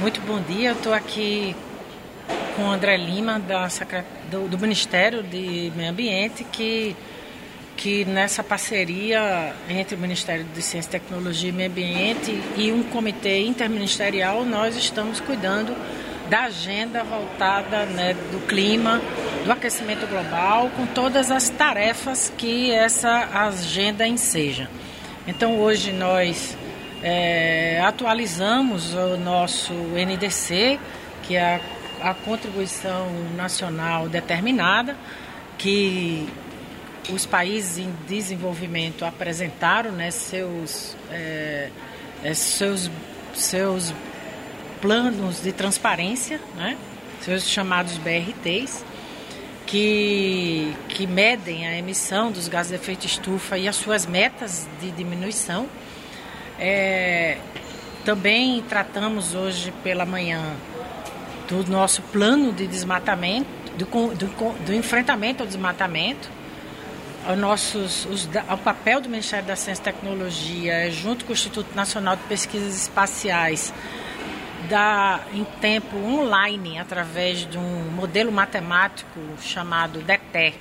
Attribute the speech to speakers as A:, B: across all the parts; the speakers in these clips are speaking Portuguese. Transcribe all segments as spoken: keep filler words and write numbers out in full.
A: Muito bom dia, eu estou aqui com o André Lima, da, do, do Ministério de Meio Ambiente, que, que nessa parceria entre o Ministério de Ciência, Tecnologia e Meio Ambiente e um comitê interministerial, nós estamos cuidando da agenda voltada, né, do clima, do aquecimento global, com todas as tarefas que essa agenda enseja. Então, hoje nós é, atualizamos o nosso N D C, que é a, a Contribuição Nacional Determinada, que os países em desenvolvimento apresentaram, né, seus, é, seus, seus planos de transparência, né, seus chamados B R Ts, que, que medem a emissão dos gases de efeito estufa e as suas metas de diminuição. É, também tratamos hoje pela manhã do nosso plano de desmatamento, do, do, do enfrentamento ao desmatamento. Os nossos, os, o papel do Ministério da Ciência e Tecnologia, junto com o Instituto Nacional de Pesquisas Espaciais, da, em tempo online, através de um modelo matemático chamado D E T E,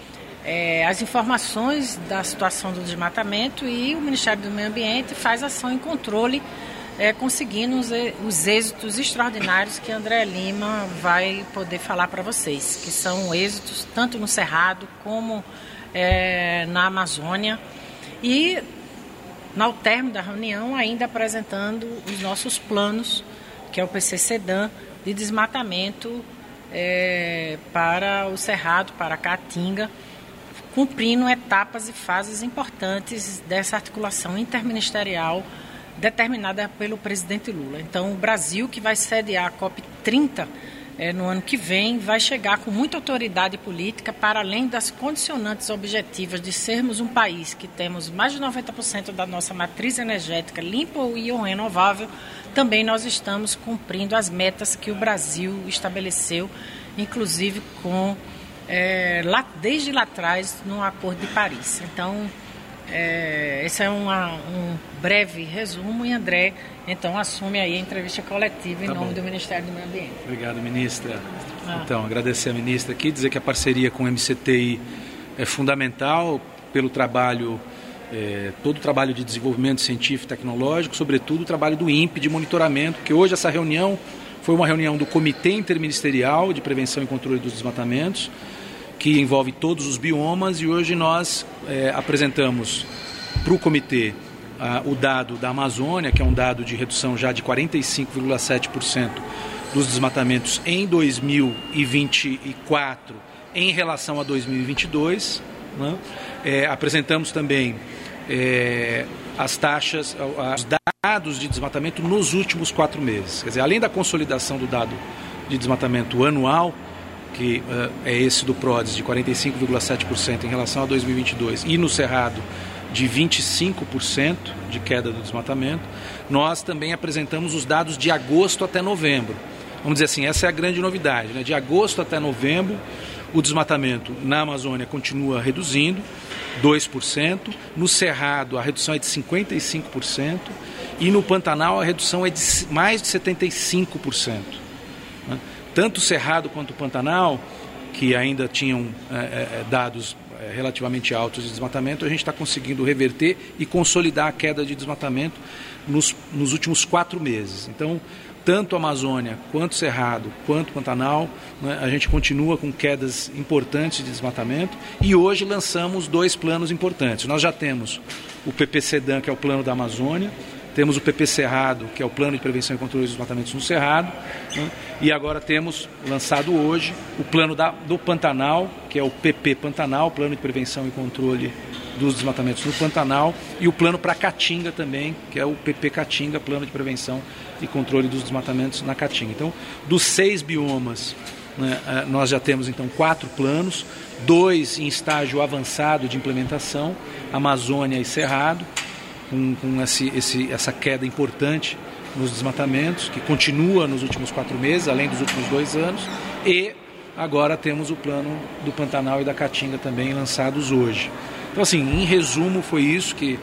A: é, as informações da situação do desmatamento, e o Ministério do Meio Ambiente faz ação em controle, é, conseguindo os, os êxitos extraordinários que André Lima vai poder falar para vocês, que são êxitos tanto no Cerrado como é, na Amazônia. E, ao término da reunião, ainda apresentando os nossos planos, que é o P C CEDAM, de desmatamento é, para o Cerrado, para a Caatinga, cumprindo etapas e fases importantes dessa articulação interministerial determinada pelo presidente Lula. Então, o Brasil, que vai sediar a COP trinta é, no ano que vem, vai chegar com muita autoridade política, para além das condicionantes objetivas de sermos um país que temos mais de noventa por cento da nossa matriz energética limpa e ou renovável. Também nós estamos cumprindo as metas que o Brasil estabeleceu, inclusive com, é, lá, desde lá atrás, no Acordo de Paris. Então, é, esse é uma, um breve resumo, e André, então, assume aí a entrevista coletiva em tá nome bom. do Ministério do Meio Ambiente.
B: Obrigado, ministra. Ah. Então, agradecer a ministra aqui, dizer que a parceria com o M C T I é fundamental pelo trabalho... É, todo o trabalho de desenvolvimento científico e tecnológico, sobretudo o trabalho do INPE de monitoramento, que hoje essa reunião foi uma reunião do Comitê Interministerial de Prevenção e Controle dos Desmatamentos, que envolve todos os biomas, e hoje nós é, apresentamos para o comitê ah, o dado da Amazônia, que é um dado de redução já de quarenta e cinco vírgula sete por cento dos desmatamentos em dois mil e vinte e quatro em relação a dois mil e vinte e dois, né? É, apresentamos também é, as taxas, os dados de desmatamento nos últimos quatro meses. Quer dizer, além da consolidação do dado de desmatamento anual, que uh, é esse do PRODES de quarenta e cinco vírgula sete por cento em relação a dois mil e vinte e dois, e no Cerrado de vinte e cinco por cento de queda do desmatamento, nós também apresentamos os dados de agosto até novembro. Vamos dizer assim, essa é a grande novidade, né? De agosto até novembro, o desmatamento na Amazônia continua reduzindo, dois por cento. No Cerrado, a redução é de cinquenta e cinco por cento. E no Pantanal, a redução é de mais de setenta e cinco por cento. Tanto o Cerrado quanto o Pantanal, que ainda tinham é, é, dados é, relativamente altos de desmatamento, a gente está conseguindo reverter e consolidar a queda de desmatamento nos, nos últimos quatro meses. Então, tanto a Amazônia, quanto o Cerrado, quanto o Pantanal, né, a gente continua com quedas importantes de desmatamento, e hoje lançamos dois planos importantes. Nós já temos o P P CEDAM, que é o plano da Amazônia, temos o P P Cerrado, que é o plano de prevenção e controle dos desmatamentos no Cerrado, né, e agora temos lançado hoje o plano da, do Pantanal, que é o P P Pantanal, plano de prevenção e controle dos desmatamentos no Pantanal, e o plano para Caatinga também, que é o P P Caatinga, plano de prevenção e controle dos desmatamentos na Caatinga. Então, dos seis biomas, né, nós já temos então quatro planos, dois em estágio avançado de implementação, Amazônia e Cerrado, com, com esse, esse, essa queda importante nos desmatamentos, que continua nos últimos quatro meses, além dos últimos dois anos, e agora temos o plano do Pantanal e da Caatinga também lançados hoje. Então, assim, em resumo, foi isso que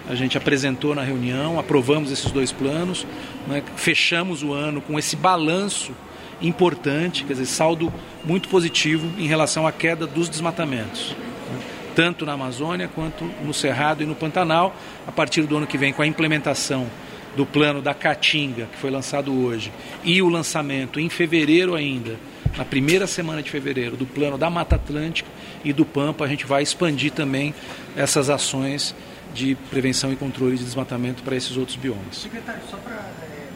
B: a gente apresentou na reunião, aprovamos esses dois planos, né, fechamos o ano com esse balanço importante, quer dizer, saldo muito positivo em relação à queda dos desmatamentos, né, tanto na Amazônia quanto no Cerrado e no Pantanal. A partir do ano que vem, com a implementação do plano da Caatinga, que foi lançado hoje, e o lançamento em fevereiro ainda, na primeira semana de fevereiro, do plano da Mata Atlântica e do Pampa, a gente vai expandir também essas ações de prevenção e controle de desmatamento para esses outros biomas.
C: Secretário, só para é,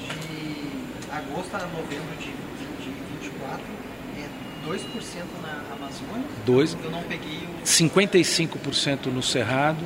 C: de agosto a novembro de, de vinte e quatro, é dois por cento na Amazônia?
B: Dois,
C: eu não peguei o...
B: cinquenta e cinco por cento no Cerrado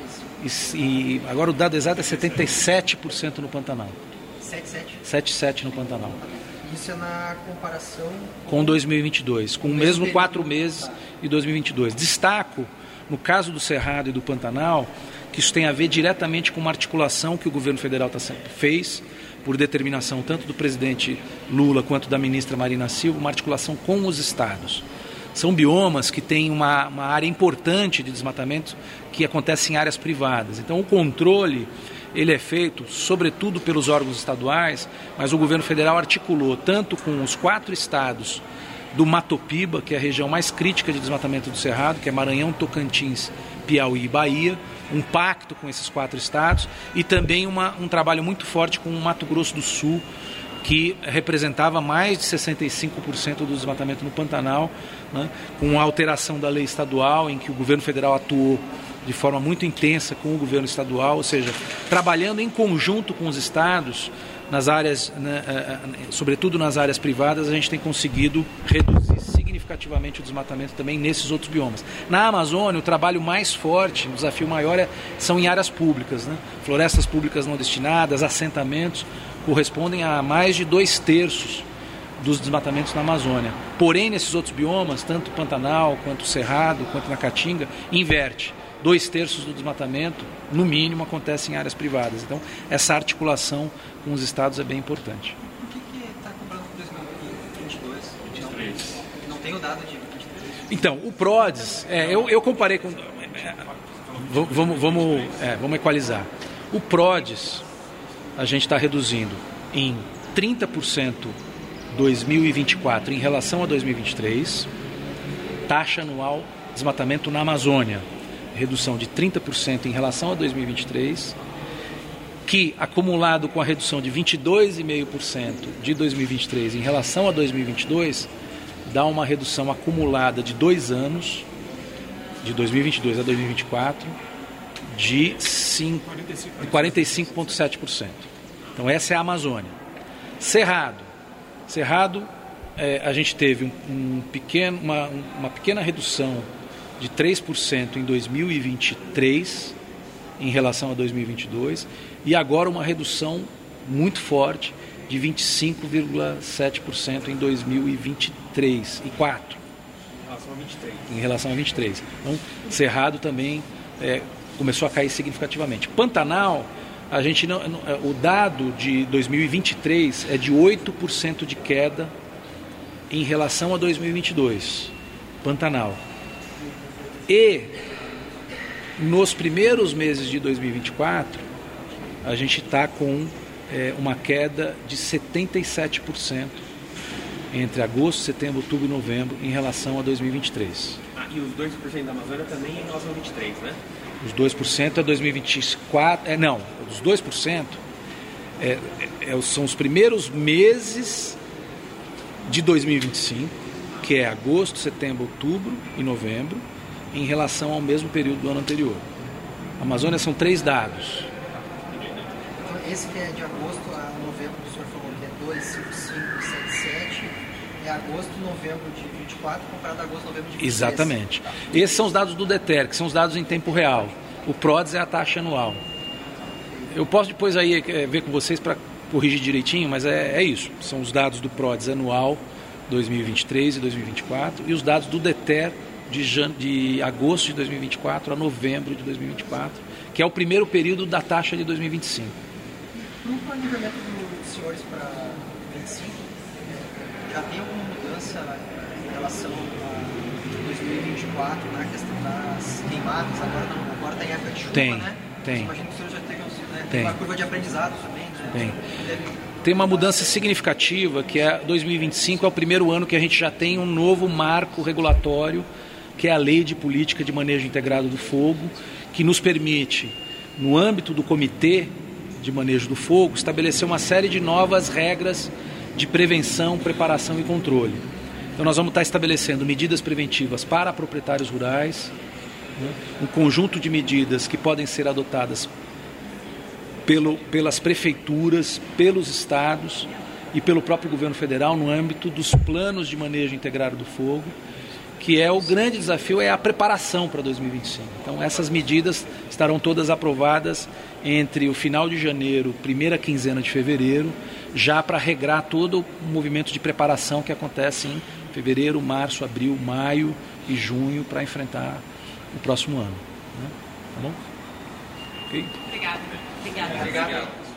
B: e, e agora o dado exato é setenta e sete por cento no Pantanal.
C: setenta e sete?
B: setenta e sete por cento no Pantanal.
C: Isso é na comparação...
B: Com dois mil e vinte e dois, com o mesmo período, quatro meses de dois mil e vinte e dois. Destaco, no caso do Cerrado e do Pantanal, que isso tem a ver diretamente com uma articulação que o governo federal tá, fez, por determinação tanto do presidente Lula quanto da ministra Marina Silva, uma articulação com os estados. São biomas que têm uma, uma área importante de desmatamento que acontece em áreas privadas. Então, o controle ele é feito, sobretudo, pelos órgãos estaduais, mas o governo federal articulou tanto com os quatro estados do Matopiba, que é a região mais crítica de desmatamento do Cerrado, que é Maranhão, Tocantins, Piauí e Bahia, um pacto com esses quatro estados, e também uma, um trabalho muito forte com o Mato Grosso do Sul, que representava mais de sessenta e cinco por cento do desmatamento no Pantanal, né, com a alteração da lei estadual, em que o governo federal atuou de forma muito intensa com o governo estadual, ou seja, trabalhando em conjunto com os estados, nas áreas, né, sobretudo nas áreas privadas, a gente tem conseguido reduzir significativamente o desmatamento também nesses outros biomas. Na Amazônia, o trabalho mais forte, o desafio maior é, são em áreas públicas, né? Florestas públicas não destinadas, assentamentos, correspondem a mais de dois terços dos desmatamentos na Amazônia. Porém, nesses outros biomas, tanto Pantanal, quanto Cerrado, quanto na Caatinga, inverte. Dois terços do desmatamento, no mínimo, acontece em áreas privadas. Então, essa articulação com os estados é bem importante.
C: Por que está cobrando dois mil e vinte e dois? vinte e três. Não, não tem o dado de vinte e três?
B: Então, o PRODES, é, eu, eu comparei com... É, vamos, vamos, é, vamos equalizar. O PRODES, a gente está reduzindo em trinta por cento dois mil e vinte e quatro em relação a dois mil e vinte e três, taxa anual de desmatamento na Amazônia, redução de trinta por cento em relação a dois mil e vinte e três, que acumulado com a redução de vinte e dois vírgula cinco por cento de dois mil e vinte e três em relação a dois mil e vinte e dois, dá uma redução acumulada de dois anos, de dois mil e vinte e dois a dois mil e vinte e quatro, de quarenta e cinco vírgula sete por cento. Então essa é a Amazônia. Cerrado. Cerrado, é, a gente teve um, um pequeno, uma, uma pequena redução de três por cento em dois mil e vinte e três em relação a dois mil e vinte e dois e agora uma redução muito forte de vinte e cinco vírgula sete por cento em dois mil e vinte e três e quatro
C: em relação a vinte e três.
B: Em relação a vinte e três. Então, Cerrado também é, começou a cair significativamente. Pantanal, a gente não, o dado de dois mil e vinte e três é de oito por cento de queda em relação a dois mil e vinte e dois. Pantanal. E nos primeiros meses de dois mil e vinte e quatro, a gente está com é, uma queda de setenta e sete por cento entre agosto, setembro, outubro e novembro em relação a dois mil e vinte e três.
D: Ah, e os dois por cento da Amazônia também em relação a vinte e três, né?
B: Os dois por cento é dois mil e vinte e quatro, é, não, os dois por cento é, é, são os primeiros meses de dois mil e vinte e cinco, que é agosto, setembro, outubro e novembro, em relação ao mesmo período do ano anterior. A Amazônia são três dados.
C: Então, esse que é de agosto a novembro, que o senhor falou que é dois, cinco, cinco, sete, sete, é agosto, novembro de vinte e quatro, comparado a agosto, novembro de vinte e três.
B: Exatamente. Esses são os dados do DETER, que são os dados em tempo real. O PRODES é a taxa anual. Eu posso depois aí é, ver com vocês para corrigir direitinho, mas é, é isso. São os dados do PRODES anual, dois mil e vinte e três e dois mil e vinte e quatro, e os dados do DETER de, jan... de agosto de dois mil e vinte e quatro a novembro de dois mil e vinte e quatro, que é o primeiro período da taxa de dois mil e vinte e cinco.
C: No planejamento dos senhores para vinte e cinco, já tem alguma mudança em relação a dois mil e vinte e quatro na questão das queimadas? Agora não, agora está em época de chuva,
B: tem,
C: né?
B: tem.
C: Imagino que o senhor já tenha, né,
B: tem
C: uma curva de aprendizado também, né?
B: Tem.
C: Deve...
B: Tem uma mudança significativa, que é dois mil e vinte e cinco é o primeiro ano que a gente já tem um novo marco regulatório, que é a Lei de Política de Manejo Integrado do Fogo, que nos permite, no âmbito do Comitê de Manejo do Fogo, estabelecer uma série de novas regras de prevenção, preparação e controle. Então nós vamos estar estabelecendo medidas preventivas para proprietários rurais, né, um conjunto de medidas que podem ser adotadas pelo, pelas prefeituras, pelos estados e pelo próprio governo federal no âmbito dos planos de manejo integrado do fogo, que é o grande desafio, é a preparação para dois mil e vinte e cinco. Então essas medidas estarão todas aprovadas entre o final de janeiro, primeira quinzena de fevereiro, já para regrar todo o movimento de preparação que acontece em fevereiro, março, abril, maio e junho para enfrentar o próximo ano. Né? Tá bom? Ok?
A: Obrigada. Obrigada.
C: Obrigado.